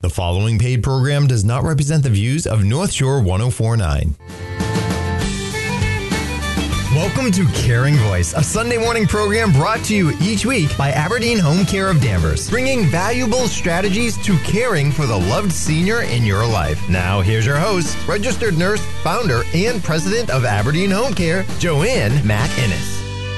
The following paid program does not represent the views of North Shore 1049. Welcome to Caring Voice, a Sunday morning program brought to you each week by Aberdeen Home Care of Danvers, bringing valuable strategies to caring for the loved senior in your life. Now, here's your host, registered nurse, founder, and president of Aberdeen Home Care, Joanne McInnes.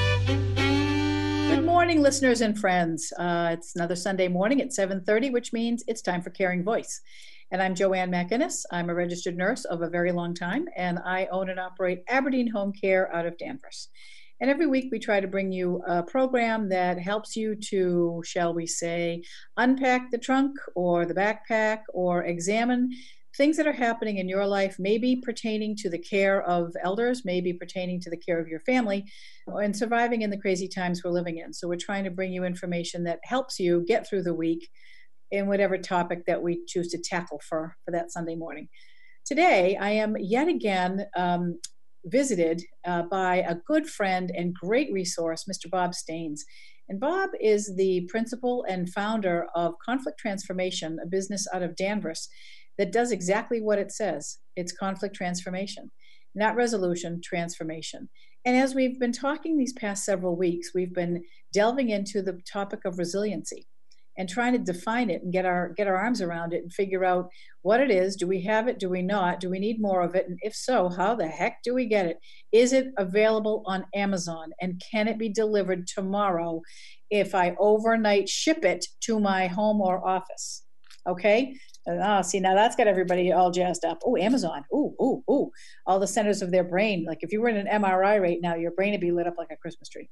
Good morning, listeners and friends. It's another Sunday morning at 7:30, which means it's time for Caring Voice. And I'm Joanne McInnes. I'm a registered nurse of a very long time, and I own and operate Aberdeen Home Care out of Danvers. And every week we try to bring you a program that helps you to, shall we say, unpack the trunk or the backpack or examine things that are happening in your life, maybe pertaining to the care of elders, maybe pertaining to the care of your family, and surviving in the crazy times we're living in. So we're trying to bring you information that helps you get through the week in whatever topic that we choose to tackle for that Sunday morning. Today, I am yet again visited by a good friend and great resource, Mr. Bob Staines. And Bob is the principal and founder of Conflict Transformation, a business out of Danvers that does exactly what it says. It's conflict transformation, not resolution, transformation. And as we've been talking these past several weeks, we've been delving into the topic of resiliency and trying to define it and get our arms around it and figure out what it is. Do we have it? Do we not? Do we need more of it? And if so, how the heck do we get it? Is it available on Amazon? And can it be delivered tomorrow if I overnight ship it to my home or office? Okay? See, now that's got everybody all jazzed up. Oh, Amazon. Ooh. All the centers of their brain. Like if you were in an MRI right now, your brain would be lit up like a Christmas tree.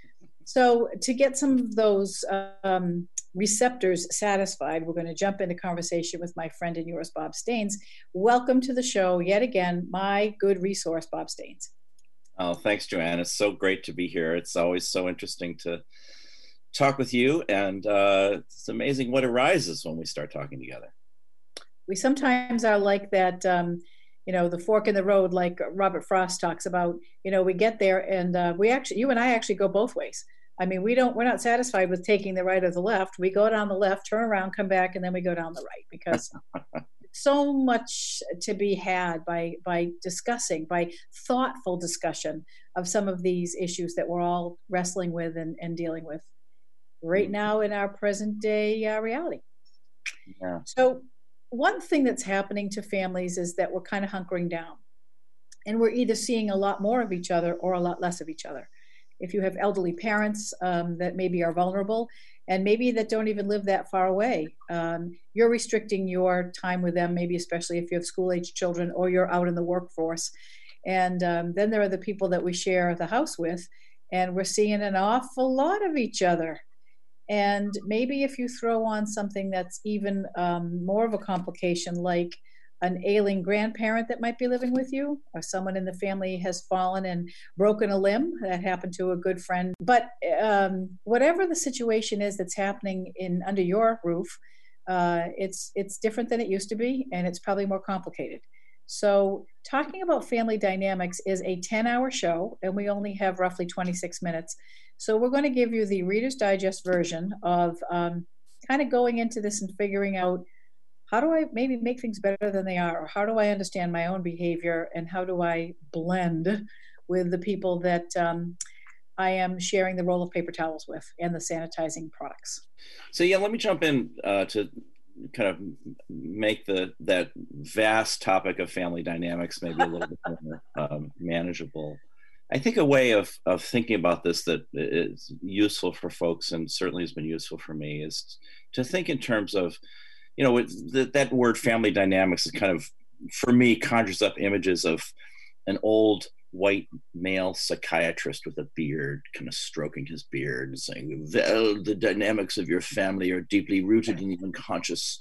So to get some of those receptors satisfied, we're going to jump into conversation with my friend and yours, Bob Staines. Welcome to the show yet again, my good resource, Bob Staines. Oh, thanks, Joanne. It's so great to be here. It's always so interesting to talk with you, and it's amazing what arises when we start talking together. We sometimes are like that, the fork in the road, like Robert Frost talks about. We get there and you and I actually go both ways. I mean, we're not satisfied with taking the right or the left. We go down the left, turn around, come back, and then we go down the right, because so much to be had by discussing, by thoughtful discussion of some of these issues that we're all wrestling with and dealing with right now in our present day reality. Yeah. So one thing that's happening to families is that we're kind of hunkering down, and we're either seeing a lot more of each other or a lot less of each other. If you have elderly parents that maybe are vulnerable and maybe that don't even live that far away, you're restricting your time with them, maybe especially if you have school-age children or you're out in the workforce. And then there are the people that we share the house with, and we're seeing an awful lot of each other. And maybe if you throw on something that's even more of a complication, like an ailing grandparent that might be living with you, or someone in the family has fallen and broken a limb. That happened to a good friend. But whatever the situation is that's happening under your roof, it's different than it used to be, and it's probably more complicated. So talking about family dynamics is a 10-hour show, and we only have roughly 26 minutes. So we're going to give you the Reader's Digest version of kind of going into this and figuring out, how do I maybe make things better than they are? Or how do I understand my own behavior? And how do I blend with the people that I am sharing the roll of paper towels with and the sanitizing products? So yeah, let me jump in to kind of make that vast topic of family dynamics maybe a little bit more manageable. I think a way of thinking about this that is useful for folks, and certainly has been useful for me, is to think in terms of, that word family dynamics is kind of, for me, conjures up images of an old white male psychiatrist with a beard, kind of stroking his beard and saying, well, the dynamics of your family are deeply rooted in the unconscious.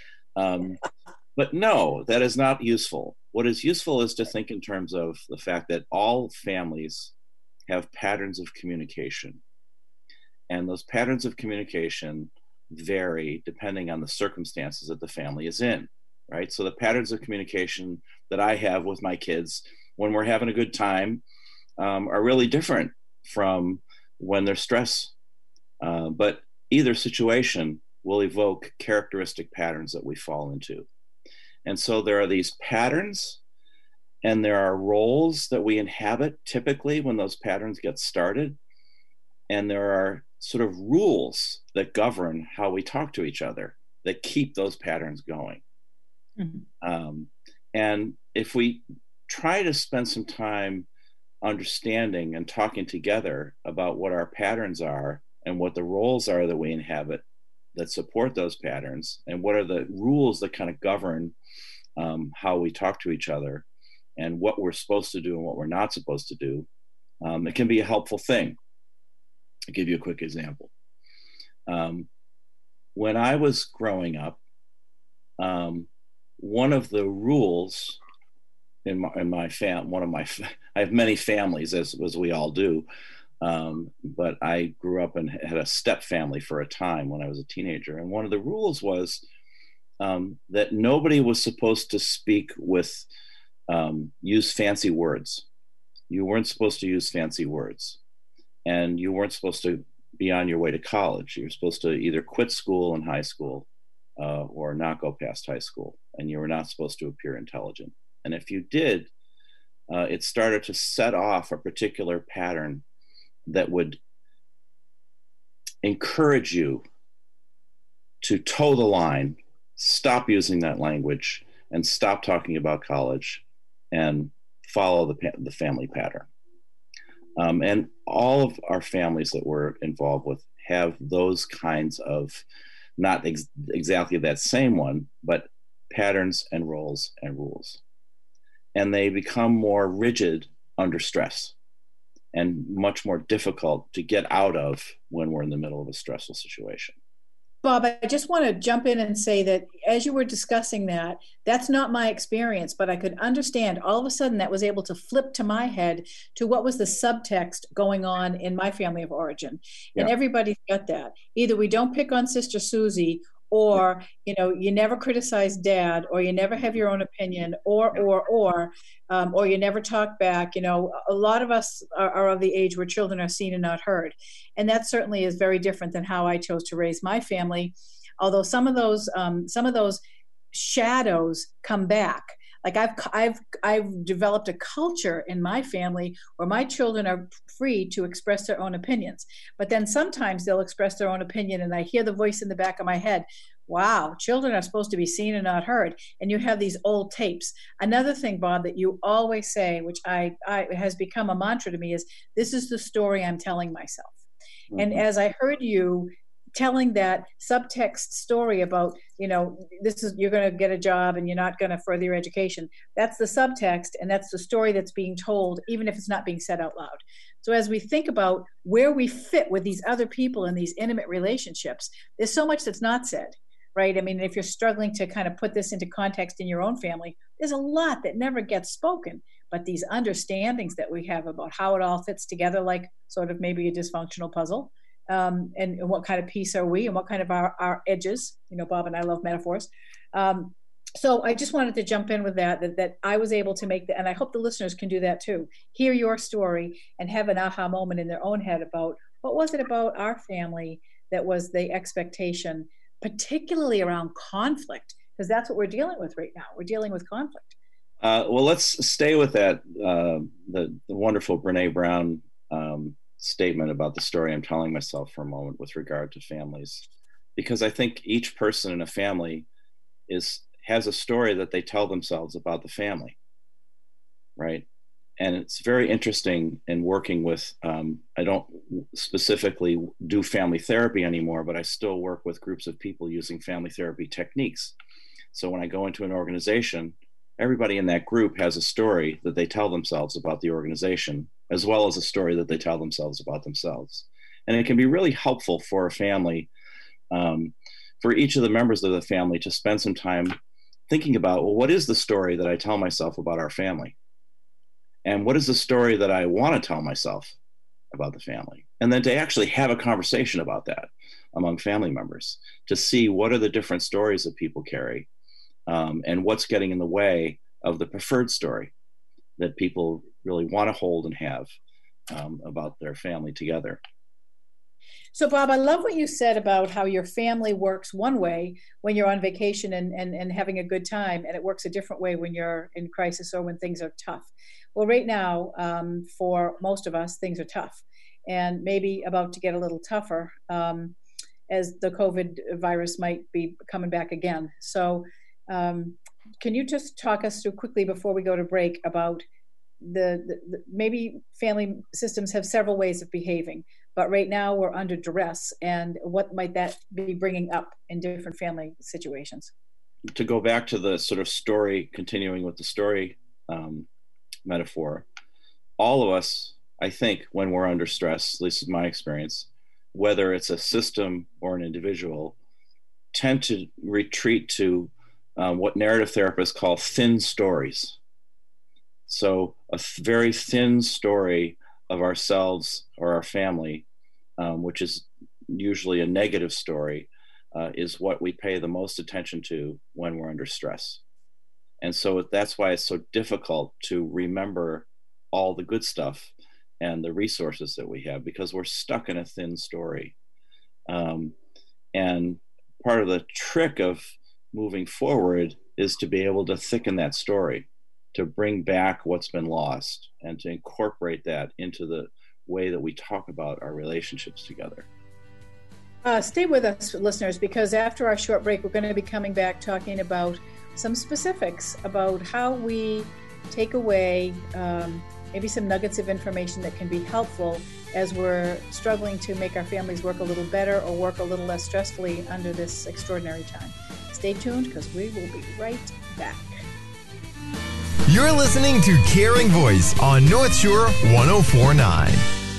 But no, that is not useful. What is useful is to think in terms of the fact that all families have patterns of communication. And those patterns of communication vary depending on the circumstances that the family is in, right? So the patterns of communication that I have with my kids when we're having a good time are really different from when there's stress. But either situation will evoke characteristic patterns that we fall into. And so there are these patterns, and there are roles that we inhabit typically when those patterns get started. And there are sort of rules that govern how we talk to each other that keep those patterns going. Mm-hmm. And if we try to spend some time understanding and talking together about what our patterns are and what the roles are that we inhabit that support those patterns, and what are the rules that kind of govern how we talk to each other and what we're supposed to do and what we're not supposed to do, it can be a helpful thing. I'll give you a quick example. When I was growing up, one of the rules in my I have many families, as we all do, but I grew up and had a step family for a time when I was a teenager. And one of the rules was that nobody was supposed to speak with, use fancy words. You weren't supposed to use fancy words. And you weren't supposed to be on your way to college. You were supposed to either quit school in high school or not go past high school. And you were not supposed to appear intelligent. And if you did, it started to set off a particular pattern that would encourage you to toe the line, stop using that language, and stop talking about college and follow the family pattern. And all of our families that we're involved with have those kinds of, not exactly that same one, but patterns and roles and rules. And they become more rigid under stress and much more difficult to get out of when we're in the middle of a stressful situation. Bob, I just want to jump in and say that as you were discussing that, that's not my experience, but I could understand all of a sudden that was able to flip to my head to what was the subtext going on in my family of origin. And everybody's got that. Either we don't pick on Sister Susie, or, you never criticize dad, or you never have your own opinion, or you never talk back. A lot of us are of the age where children are seen and not heard. And that certainly is very different than how I chose to raise my family. Although some of those shadows come back. Like I've developed a culture in my family where my children are free to express their own opinions. But then sometimes they'll express their own opinion and I hear the voice in the back of my head, wow, children are supposed to be seen and not heard. And you have these old tapes. Another thing, Bob, that you always say, which I has become a mantra to me, is this is the story I'm telling myself. Mm-hmm. And as I heard you telling that subtext story about, you're going to get a job and you're not going to further your education. That's the subtext, and that's the story that's being told, even if it's not being said out loud. So as we think about where we fit with these other people in these intimate relationships, there's so much that's not said, right? I mean, if you're struggling to kind of put this into context in your own family, there's a lot that never gets spoken. But these understandings that we have about how it all fits together, like sort of maybe a dysfunctional puzzle, and what kind of piece are we, and what kind of our edges, Bob and I love metaphors. So I just wanted to jump in with that I was able to make that, and I hope the listeners can do that too, hear your story and have an aha moment in their own head about what was it about our family that was the expectation, particularly around conflict, because that's what we're dealing with right now. We're dealing with conflict. Well, let's stay with that, the wonderful Brene Brown statement about the story I'm telling myself for a moment with regard to families, because I think each person in a family has a story that they tell themselves about the family, right? And it's very interesting in working with, I don't specifically do family therapy anymore, but I still work with groups of people using family therapy techniques. So when I go into an organization, everybody in that group has a story that they tell themselves about the organization, as well as a story that they tell themselves about themselves. And it can be really helpful for a family, for each of the members of the family to spend some time thinking about, well, what is the story that I tell myself about our family? And what is the story that I want to tell myself about the family? And then to actually have a conversation about that among family members, to see what are the different stories that people carry, and what's getting in the way of the preferred story that people really want to hold and have about their family together. So, Bob, I love what you said about how your family works one way when you're on vacation and having a good time, and it works a different way when you're in crisis or when things are tough. Well, right now, for most of us, things are tough and maybe about to get a little tougher as the COVID virus might be coming back again. So, can you just talk us through quickly before we go to break about the maybe family systems have several ways of behaving, but right now we're under duress, and what might that be bringing up in different family situations? To go back to the sort of story, continuing with the story metaphor, all of us, I think, when we're under stress, at least in my experience, whether it's a system or an individual, tend to retreat to what narrative therapists call thin stories. So a very thin story of ourselves or our family, which is usually a negative story, is what we pay the most attention to when we're under stress. And so that's why it's so difficult to remember all the good stuff and the resources that we have, because we're stuck in a thin story. And part of the trick of moving forward is to be able to thicken that story, to bring back what's been lost and to incorporate that into the way that we talk about our relationships together. Stay with us, listeners, because after our short break, we're going to be coming back talking about some specifics about how we take away maybe some nuggets of information that can be helpful as we're struggling to make our families work a little better or work a little less stressfully under this extraordinary time. Stay tuned, because we will be right back. You're listening to Caring Voice on North Shore 104.9.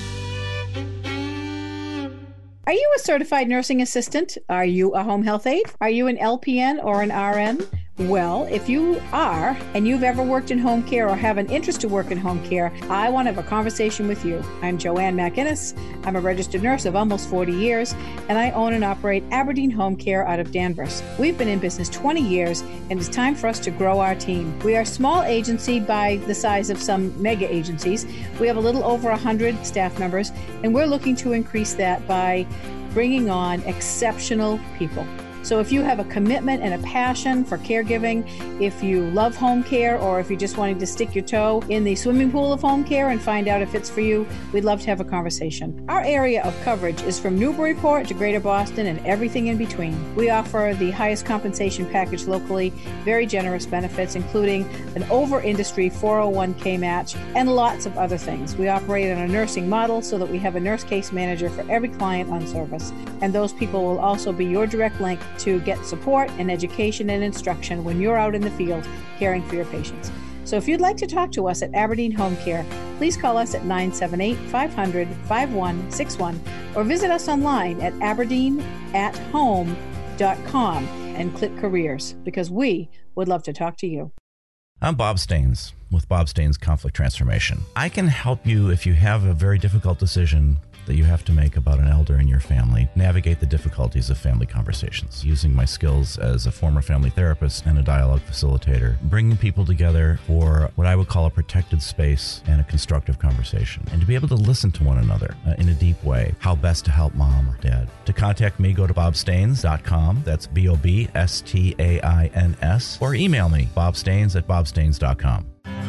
Are you a certified nursing assistant? Are you a home health aide? Are you an LPN or an RN? Well, if you are, and you've ever worked in home care or have an interest to work in home care, I want to have a conversation with you. I'm Joanne McInnes. I'm a registered nurse of almost 40 years, and I own and operate Aberdeen Home Care out of Danvers. We've been in business 20 years, and it's time for us to grow our team. We are a small agency by the size of some mega agencies. We have a little over 100 staff members, and we're looking to increase that by bringing on exceptional people. So if you have a commitment and a passion for caregiving, if you love home care, or if you're just wanting to stick your toe in the swimming pool of home care and find out if it's for you, we'd love to have a conversation. Our area of coverage is from Newburyport to Greater Boston and everything in between. We offer the highest compensation package locally, very generous benefits, including an over-industry 401k match, and lots of other things. We operate on a nursing model so that we have a nurse case manager for every client on service. And those people will also be your direct link to get support and education and instruction when you're out in the field caring for your patients. So if you'd like to talk to us at Aberdeen Home Care, please call us at 978-500-5161 or visit us online at aberdeenathome.com and click careers, because we would love to talk to you. I'm Bob Staines with Bob Staines Conflict Transformation. I can help you if you have a very difficult decision that you have to make about an elder in your family, navigate the difficulties of family conversations, using my skills as a former family therapist and a dialogue facilitator, bringing people together for what I would call a protected space and a constructive conversation, and to be able to listen to one another in a deep way, how best to help mom or dad. To contact me, go to bobstaines.com, that's BOBSTAINS, or email me, bobstaines@bobstaines.com.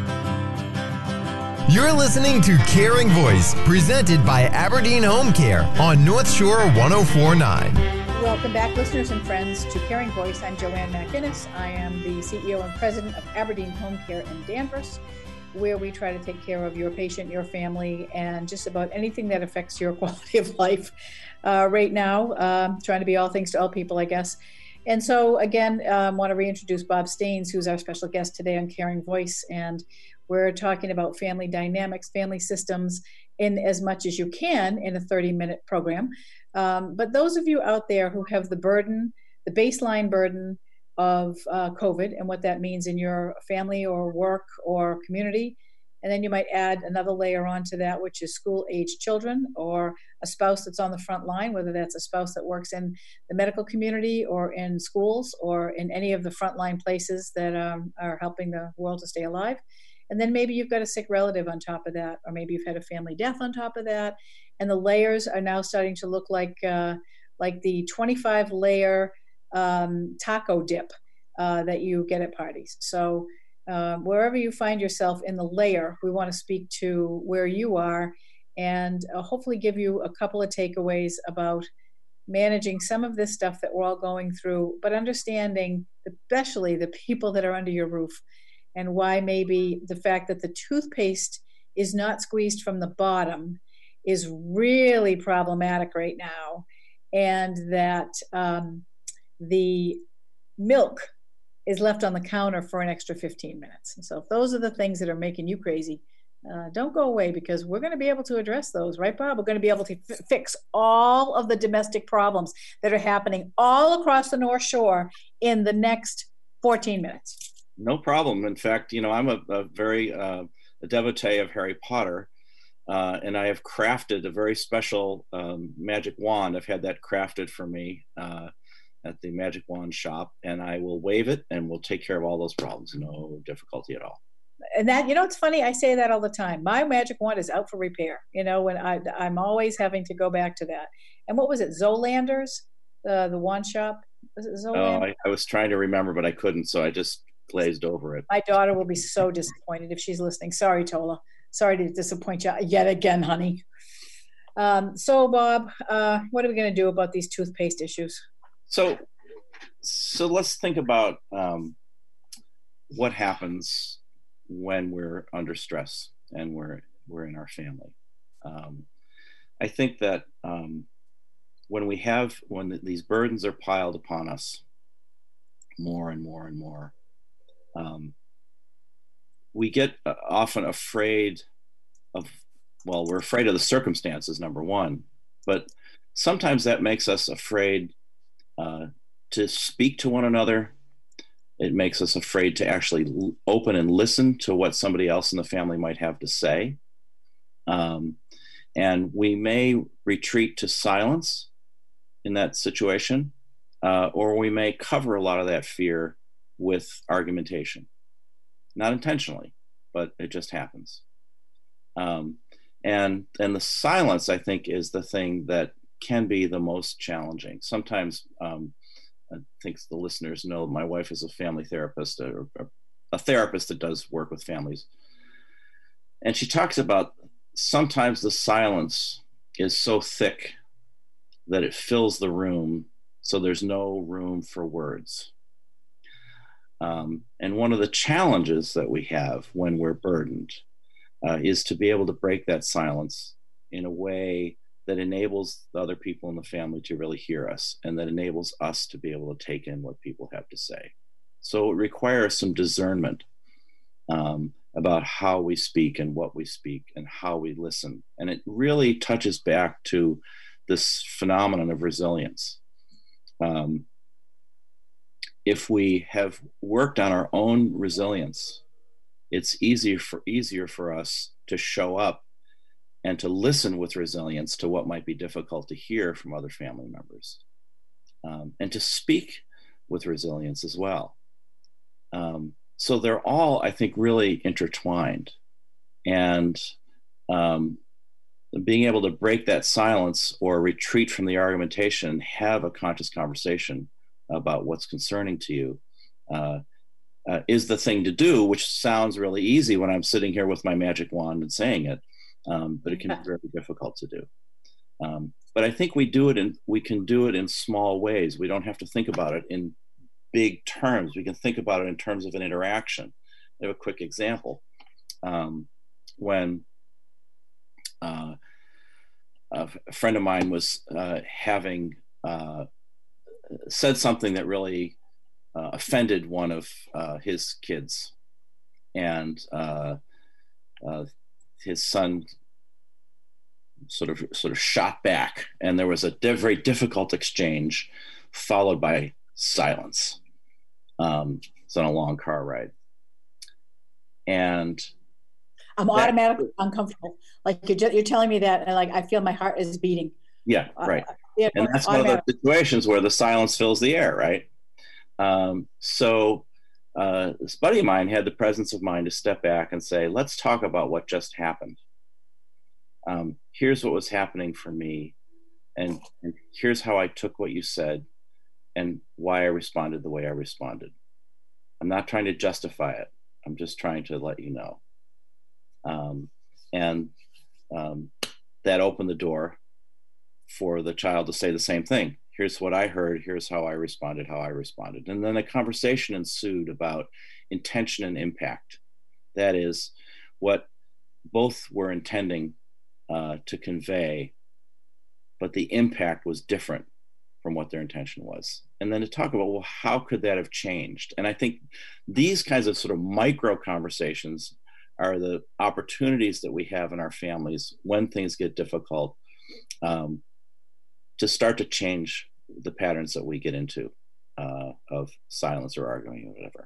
You're listening to Caring Voice, presented by Aberdeen Home Care on North Shore 104.9. Welcome back, listeners and friends, to Caring Voice. I'm Joanne McInnes. I am the CEO and president of Aberdeen Home Care in Danvers, where we try to take care of your patient, your family, and just about anything that affects your quality of life right now, trying to be all things to all people, I guess. And so, again, want to reintroduce Bob Staines, who's our special guest today on Caring Voice. And we're talking about family dynamics, family systems, in as much as you can in a 30-minute program. But those of you out there who have the burden, the baseline burden of COVID and what that means in your family or work or community, and then you might add another layer onto that, which is school-age children or a spouse that's on the front line, whether that's a spouse that works in the medical community or in schools or in any of the frontline places that are helping the world to stay alive. And then maybe you've got a sick relative on top of that, or maybe you've had a family death on top of that. And the layers are now starting to look like the 25 layer taco dip that you get at parties. So wherever you find yourself in the layer, we want to speak to where you are and hopefully give you a couple of takeaways about managing some of this stuff that we're all going through, but understanding especially the people that are under your roof and why maybe the fact that the toothpaste is not squeezed from the bottom is really problematic right now, and that the milk is left on the counter for an extra 15 minutes. So if those are the things that are making you crazy, don't go away, because we're going to be able to address those, right, Bob? We're going to be able to fix all of the domestic problems that are happening all across the North Shore in the next 14 minutes. No problem. In fact, I'm a very a devotee of Harry Potter, and I have crafted a very special magic wand. I've had that crafted for me at the Magic Wand shop, and I will wave it and we'll take care of all those problems. No difficulty at all. And that, it's funny, I say that all the time. My magic wand is out for repair, when I'm always having to go back to that. And what was it, Zolander's, the wand shop? Was it Zolander? Oh, I was trying to remember, but I couldn't, so I just glazed over it. My daughter will be so disappointed if she's listening. Sorry, Tola. Sorry to disappoint you yet again, honey. So, Bob, what are we going to do about these toothpaste issues? So let's think about what happens when we're under stress and we're in our family. I think that when these burdens are piled upon us more and more and more, we get often afraid we're afraid of the circumstances, number one, but sometimes that makes us afraid to speak to one another. It makes us afraid to actually open and listen to what somebody else in the family might have to say. And we may retreat to silence in that situation, or we may cover a lot of that fear with argumentation. Not intentionally, but it just happens. And the silence, I think, is the thing that can be the most challenging. Sometimes, I think the listeners know my wife is a family therapist, or a therapist that does work with families. And she talks about sometimes the silence is so thick that it fills the room, so there's no room for words. And one of the challenges that we have when we're burdened is to be able to break that silence in a way that enables the other people in the family to really hear us, and that enables us to be able to take in what people have to say. So it requires some discernment about how we speak and what we speak and how we listen. And it really touches back to this phenomenon of resilience. If we have worked on our own resilience, it's easier for us to show up and to listen with resilience to what might be difficult to hear from other family members, and to speak with resilience as well. So they're all, I think, really intertwined. And being able to break that silence or retreat from the argumentation and have a conscious conversation about what's concerning to you is the thing to do, which sounds really easy when I'm sitting here with my magic wand and saying it. But it can be very difficult to do. But I think we can do it in small ways. We don't have to think about it in big terms. We can think about it in terms of an interaction. I have a quick example. When a friend of mine was having said something that really offended one of his kids, and his son sort of shot back, and there was a very difficult exchange followed by silence. It's on a long car ride, and I'm automatically uncomfortable. Like you're telling me that, and like I feel my heart is beating. Yeah, right. And that's one of the situations where the silence fills the air, right? So this buddy of mine had the presence of mind to step back and say, let's talk about what just happened. Here's what was happening for me, and here's how I took what you said and why I responded the way I responded. I'm not trying to justify it. I'm just trying to let you know. That opened the door for the child to say the same thing. Here's what I heard. Here's how I responded, And then a conversation ensued about intention and impact. That is what both were intending to convey, but the impact was different from what their intention was. And then to talk about, well, how could that have changed? And I think these kinds of sort of micro conversations are the opportunities that we have in our families when things get difficult, to start to change the patterns that we get into of silence or arguing or whatever.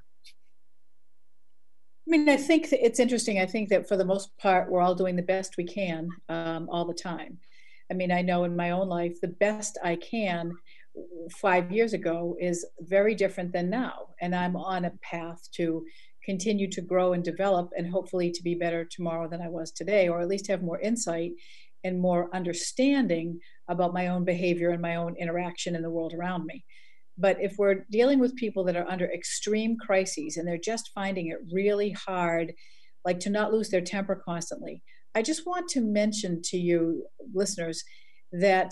I mean, I think that it's interesting. I think that for the most part, we're all doing the best we can all the time. I mean, I know in my own life, the best I can 5 years ago is very different than now. And I'm on a path to continue to grow and develop, and hopefully to be better tomorrow than I was today, or at least have more insight and more understanding about my own behavior and my own interaction in the world around me. But if we're dealing with people that are under extreme crises and they're just finding it really hard, like to not lose their temper constantly, I just want to mention to you listeners that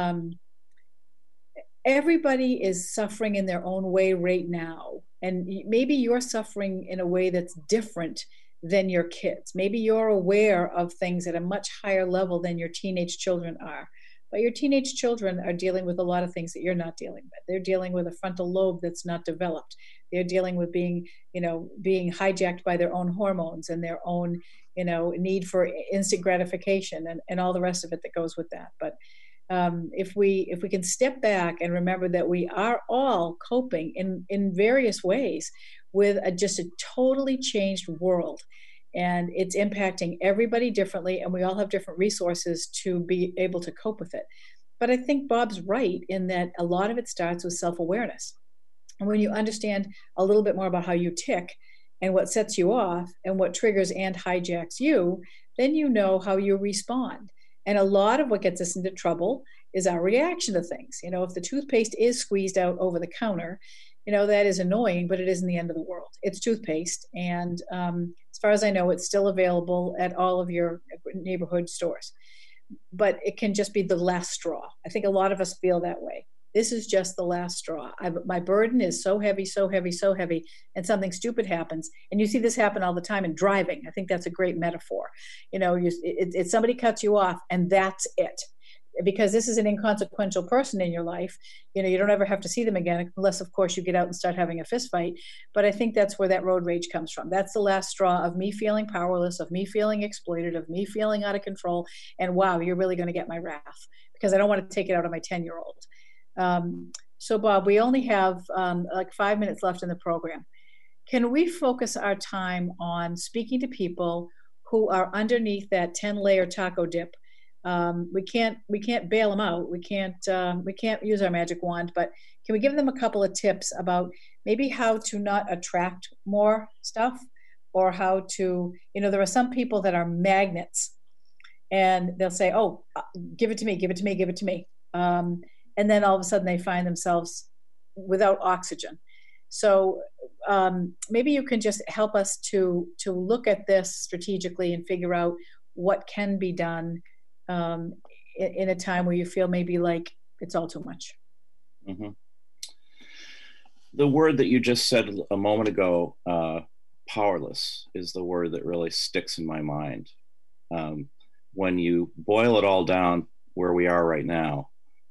everybody is suffering in their own way right now. And maybe you're suffering in a way that's different than your kids. Maybe you're aware of things at a much higher level than your teenage children are. But your teenage children are dealing with a lot of things that you're not dealing with. They're dealing with a frontal lobe that's not developed. They're dealing with being hijacked by their own hormones and their own, need for instant gratification and all the rest of it that goes with that. But if we can step back and remember that we are all coping in various ways with just a totally changed world, and it's impacting everybody differently, and we all have different resources to be able to cope with it. But I think Bob's right in that a lot of it starts with self-awareness. And when you understand a little bit more about how you tick and what sets you off and what triggers and hijacks you, then you know how you respond. And a lot of what gets us into trouble is our reaction to things. If the toothpaste is squeezed out over the counter, that is annoying, but it isn't the end of the world. It's toothpaste. And as far as I know, it's still available at all of your neighborhood stores. But it can just be the last straw. I think a lot of us feel that way. This is just the last straw. My burden is so heavy, so heavy, so heavy, and something stupid happens. And you see this happen all the time in driving. I think that's a great metaphor. It's somebody cuts you off, and that's it. Because this is an inconsequential person in your life, you don't ever have to see them again, unless, of course, you get out and start having a fist fight. But I think that's where that road rage comes from. That's the last straw of me feeling powerless, of me feeling exploited, of me feeling out of control. And wow, you're really going to get my wrath because I don't want to take it out on my 10-year-old. So, Bob, we only have like 5 minutes left in the program. Can we focus our time on speaking to people who are underneath that 10-layer taco dip? We can't bail them out. We can't use our magic wand, but can we give them a couple of tips about maybe how to not attract more stuff, or how to, there are some people that are magnets, and they'll say, "Oh, give it to me, give it to me, give it to me," and then all of a sudden they find themselves without oxygen. So maybe you can just help us to look at this strategically and figure out what can be done in a time where you feel maybe like it's all too much. Mm-hmm. The word that you just said a moment ago, powerless, is the word that really sticks in my mind. When you boil it all down where we are right now,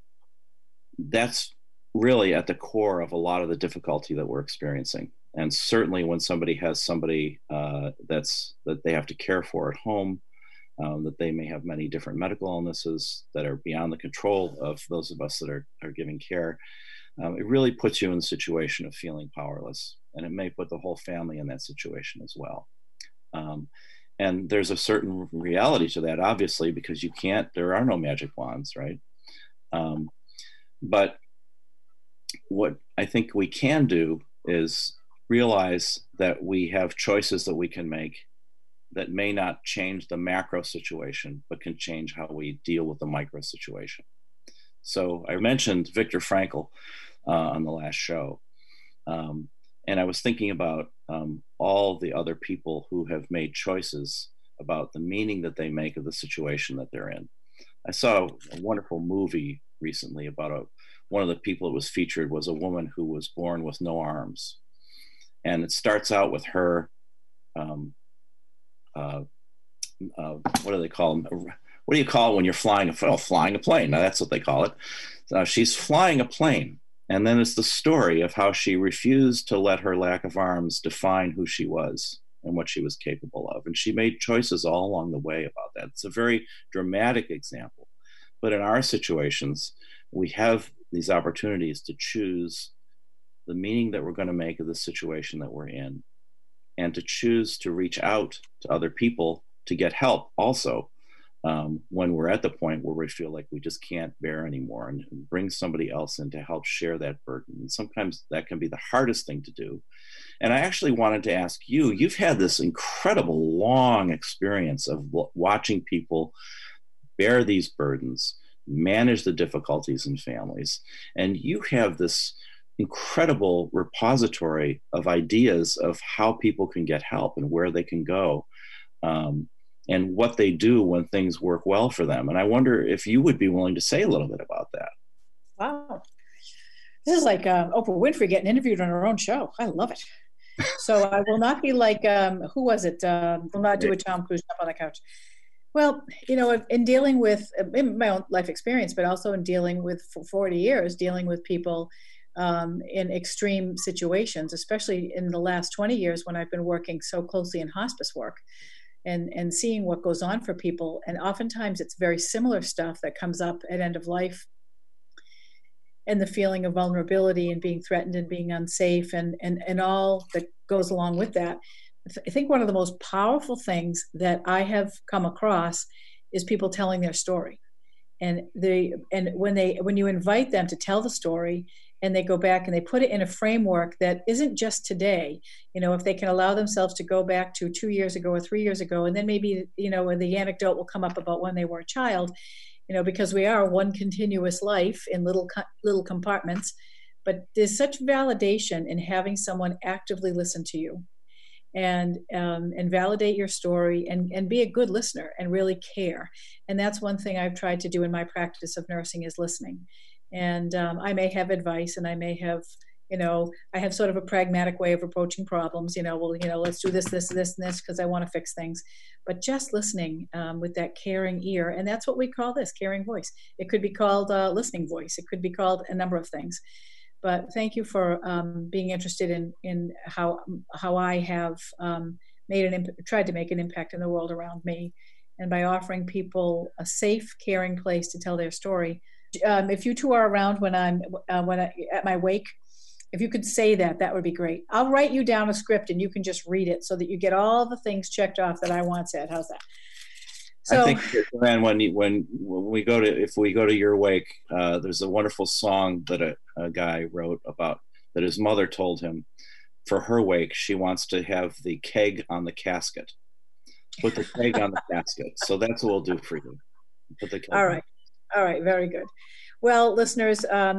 that's really at the core of a lot of the difficulty that we're experiencing. And certainly when somebody has somebody that they have to care for at home, that they may have many different medical illnesses that are beyond the control of those of us that are giving care, it really puts you in the situation of feeling powerless. And it may put the whole family in that situation as well. And there's a certain reality to that, obviously, because there are no magic wands, right? But what I think we can do is realize that we have choices that we can make that may not change the macro situation, but can change how we deal with the micro situation. So I mentioned Viktor Frankl on the last show. And I was thinking about all the other people who have made choices about the meaning that they make of the situation that they're in. I saw a wonderful movie recently about one of the people that was featured was a woman who was born with no arms. And it starts out with her, what do they call them? What do you call it when you're flying flying a plane? Now that's what they call it. She's flying a plane. And then it's the story of how she refused to let her lack of arms define who she was and what she was capable of. And she made choices all along the way about that. It's a very dramatic example. But in our situations, we have these opportunities to choose the meaning that we're going to make of the situation that we're in, and to choose to reach out to other people to get help also when we're at the point where we feel like we just can't bear anymore, and bring somebody else in to help share that burden. And sometimes that can be the hardest thing to do. And I actually wanted to ask you, you've had this incredible long experience of watching people bear these burdens, manage the difficulties in families, and you have this incredible repository of ideas of how people can get help and where they can go, and what they do when things work well for them. And I wonder if you would be willing to say a little bit about that. Wow. This is like Oprah Winfrey getting interviewed on her own show. I love it. So I will not be like, who was it? Will not do a Tom Cruise up on the couch. Well, you know, in dealing with in my own life experience, but also in dealing with, for 40 years, dealing with people in extreme situations, especially in the last 20 years when I've been working so closely in hospice work and seeing what goes on for people. And oftentimes it's very similar stuff that comes up at end of life, and the feeling of vulnerability and being threatened and being unsafe and all that goes along with that. I think one of the most powerful things that I have come across is people telling their story. And when you invite them to tell the story, and they go back and they put it in a framework that isn't just today, you know, if they can allow themselves to go back to 2 years ago or 3 years ago, and then maybe, you know, the anecdote will come up about when they were a child, you know, because we are one continuous life in little compartments. But there's such validation in having someone actively listen to you and validate your story and be a good listener and really care. And that's one thing I've tried to do in my practice of nursing, is listening. And I may have advice, and I may have, you know, I have sort of a pragmatic way of approaching problems, you know, well, you know, let's do this, this, this, and this, because I want to fix things. But just listening with that caring ear, and that's what we call this, caring voice. It could be called listening voice. It could be called a number of things. But thank you for being interested in how I have tried to make an impact in the world around me, and by offering people a safe, caring place to tell their story. If you two are around when I'm at my wake, if you could say that would be great. I'll write you down a script and you can just read it so that you get all the things checked off that I want said. How's that? So, I think, Joanne, when we go to your wake, there's a wonderful song that a guy wrote about that his mother told him for her wake. She wants to have the keg on the casket. Put the keg on the casket. So that's what we'll do for you. Put the keg all right. All right, very good. Well, listeners,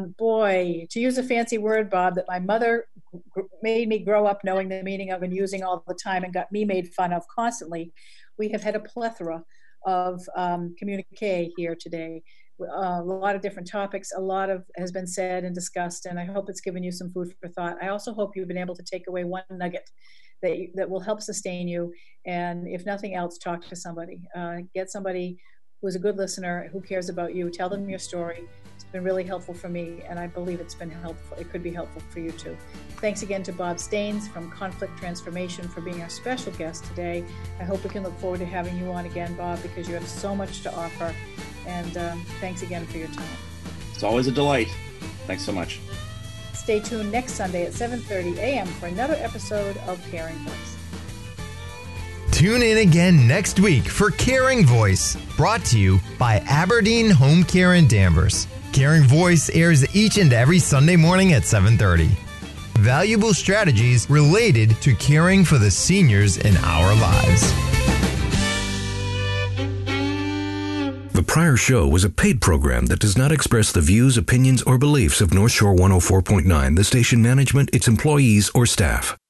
boy, to use a fancy word, Bob, that my mother made me grow up knowing the meaning of and using all the time and got me made fun of constantly, we have had a plethora of communique here today. A lot of different topics, a lot of has been said and discussed, and I hope it's given you some food for thought. I also hope you've been able to take away one nugget that will help sustain you, and if nothing else, talk to somebody. Get somebody who's a good listener, who cares about you. Tell them your story. It's been really helpful for me, and I believe it's been helpful. It could be helpful for you too. Thanks again to Bob Staines from Conflict Transformation for being our special guest today. I hope we can look forward to having you on again, Bob, because you have so much to offer. And thanks again for your time. It's always a delight. Thanks so much. Stay tuned next Sunday at 7:30 a.m. for another episode of Caring Voice. Tune in again next week for Caring Voice, brought to you by Aberdeen Home Care in Danvers. Caring Voice airs each and every Sunday morning at 7:30. valuable strategies related to caring for the seniors in our lives. The prior show was a paid program that does not express the views, opinions, or beliefs of North Shore 104.9, the station management, its employees, or staff.